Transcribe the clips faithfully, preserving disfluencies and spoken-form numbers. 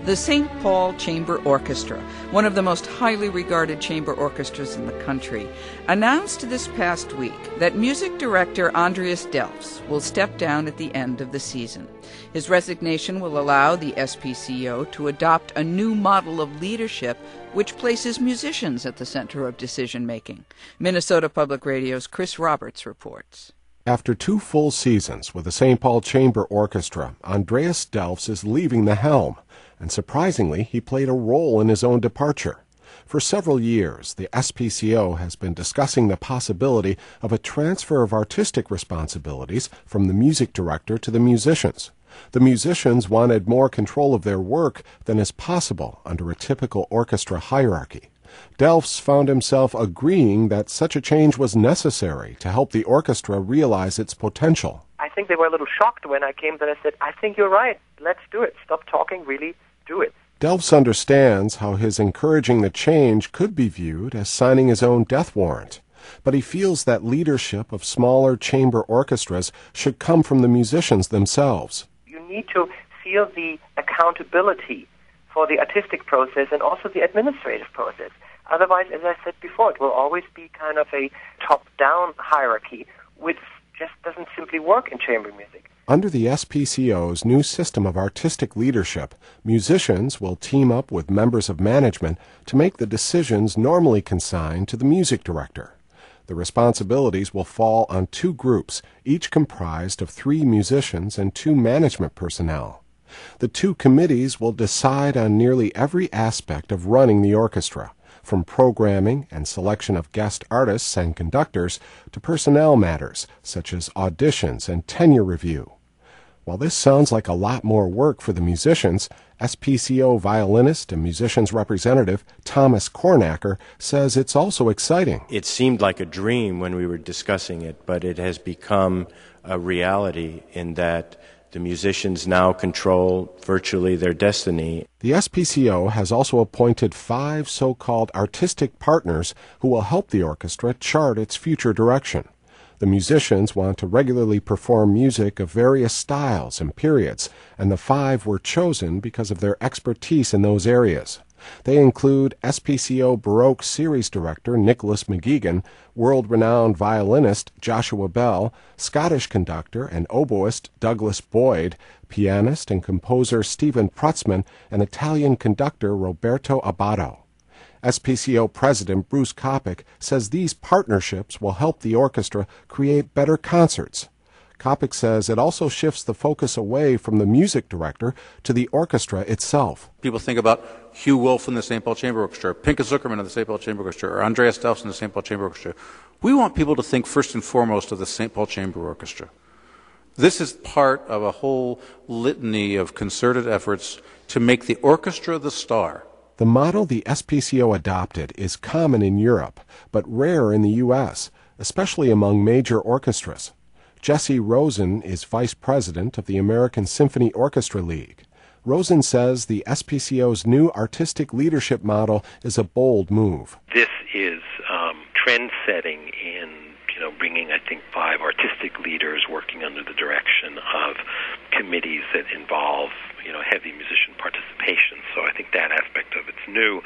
The Saint Paul Chamber Orchestra, one of the most highly regarded chamber orchestras in the country, announced this past week that music director Andreas Delfs will step down at the end of the season. His resignation will allow the S P C O to adopt a new model of leadership which places musicians at the center of decision-making. Minnesota Public Radio's Chris Roberts reports. After two full seasons with the Saint Paul Chamber Orchestra, Andreas Delfs is leaving the helm, and surprisingly, he played a role in his own departure. For several years, the S P C O has been discussing the possibility of a transfer of artistic responsibilities from the music director to the musicians. The musicians wanted more control of their work than is possible under a typical orchestra hierarchy. Delfs found himself agreeing that such a change was necessary to help the orchestra realize its potential. I think they were a little shocked when I came, that I said, I think you're right. Let's do it. Stop talking, really do it. Delfs understands how his encouraging the change could be viewed as signing his own death warrant, but he feels that leadership of smaller chamber orchestras should come from the musicians themselves. You need to feel the accountability for the artistic process and also the administrative process. Otherwise, as I said before, it will always be kind of a top-down hierarchy, which just doesn't simply work in chamber music. Under the S P C O's new system of artistic leadership, musicians will team up with members of management to make the decisions normally consigned to the music director. The responsibilities will fall on two groups, each comprised of three musicians and two management personnel. The two committees will decide on nearly every aspect of running the orchestra, from programming and selection of guest artists and conductors to personnel matters such as auditions and tenure review. While this sounds like a lot more work for the musicians, S P C O violinist and musicians representative Thomas Kornacker says it's also exciting. It seemed like a dream when we were discussing it, but it has become a reality in that the musicians now control virtually their destiny. The S P C O has also appointed five so-called artistic partners who will help the orchestra chart its future direction. The musicians want to regularly perform music of various styles and periods, and the five were chosen because of their expertise in those areas. They include S P C O Baroque Series Director Nicholas McGeegan, world-renowned violinist Joshua Bell, Scottish conductor and oboist Douglas Boyd, pianist and composer Stephen Prutzman, and Italian conductor Roberto Abbado. S P C O President Bruce Kopic says these partnerships will help the orchestra create better concerts. Kopic says it also shifts the focus away from the music director to the orchestra itself. People think about Hugh Wolf in the Saint Paul Chamber Orchestra, Pinka Zuckerman in the Saint Paul Chamber Orchestra, or Andreas Delfs in the Saint Paul Chamber Orchestra. We want people to think first and foremost of the Saint Paul Chamber Orchestra. This is part of a whole litany of concerted efforts to make the orchestra the star. The model the S P C O adopted is common in Europe, but rare in the U S, especially among major orchestras. Jesse Rosen is vice president of the American Symphony Orchestra League. Rosen says the S P C O's new artistic leadership model is a bold move. This is um, trend-setting in, you know, bringing, I think, five artistic leaders working under the direction of committees that involve, you know, heavy musician participation. So I think that aspect of it's new,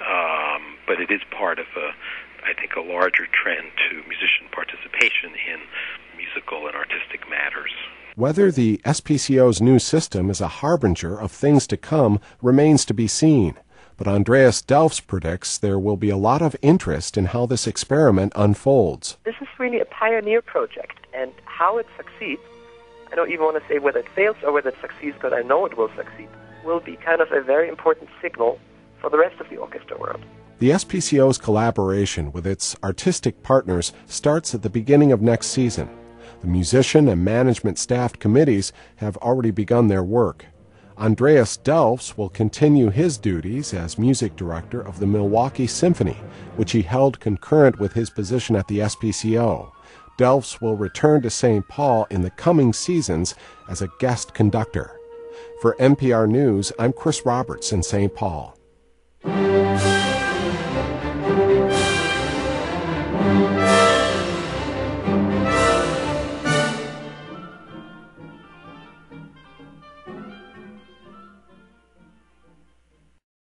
um, but it is part of a, I think, a larger trend to musician participation in musical and artistic matters. Whether the S P C O's new system is a harbinger of things to come remains to be seen, but Andreas Delfs predicts there will be a lot of interest in how this experiment unfolds. This is really a pioneer project, and how it succeeds, I don't even want to say whether it fails or whether it succeeds, but I know it will succeed, will be kind of a very important signal for the rest of the orchestra world. The S P C O's collaboration with its artistic partners starts at the beginning of next season. The musician and management staffed committees have already begun their work. Andreas Delfs will continue his duties as music director of the Milwaukee Symphony, which he held concurrent with his position at the S P C O. Delfs will return to Saint Paul in the coming seasons as a guest conductor. For N P R News, I'm Chris Roberts in Saint Paul.